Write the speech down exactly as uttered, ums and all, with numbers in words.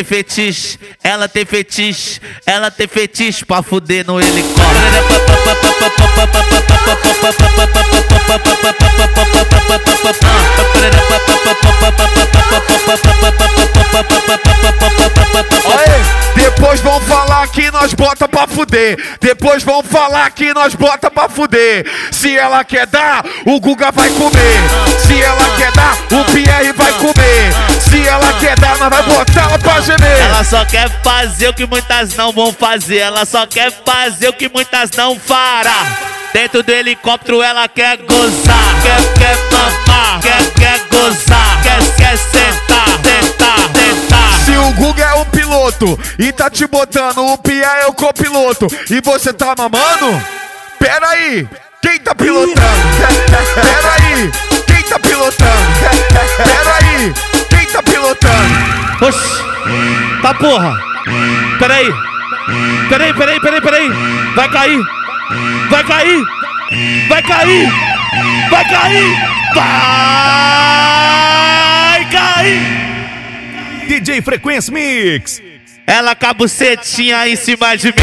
tem fetiche, ela tem fetiche, ela tem fetiche pra fuder no helicóptero. Depois vão falar que nós bota pra fuder. Depois vão falar que nós bota pra fuder. Se ela quer dar, o Guga vai comer. Se ela quer dar, o Pierre vai comer. Se ela quer dar, nós vai botar ela pra gemer. Ela só quer fazer o que muitas não vão fazer. Ela só quer fazer o que muitas não fará. Dentro do helicóptero ela quer gozar. Quer, quer mamar, quer, quer gozar. Quer, quer sentar, tentar, tentar. Se o Guga é o piloto e tá te botando, o Pierre é o copiloto e você tá mamando? Pera aí, quem tá pilotando? Pera aí, quem tá pilotando? Pera aí, quem tá pilotando? Oxi, tá porra. Pera aí, pera aí, pera aí, pera aí, pera aí. Vai cair, vai cair, vai cair, vai cair, vai cair. D J Frequência Mix. Ela com a bucetinha em cima de mim.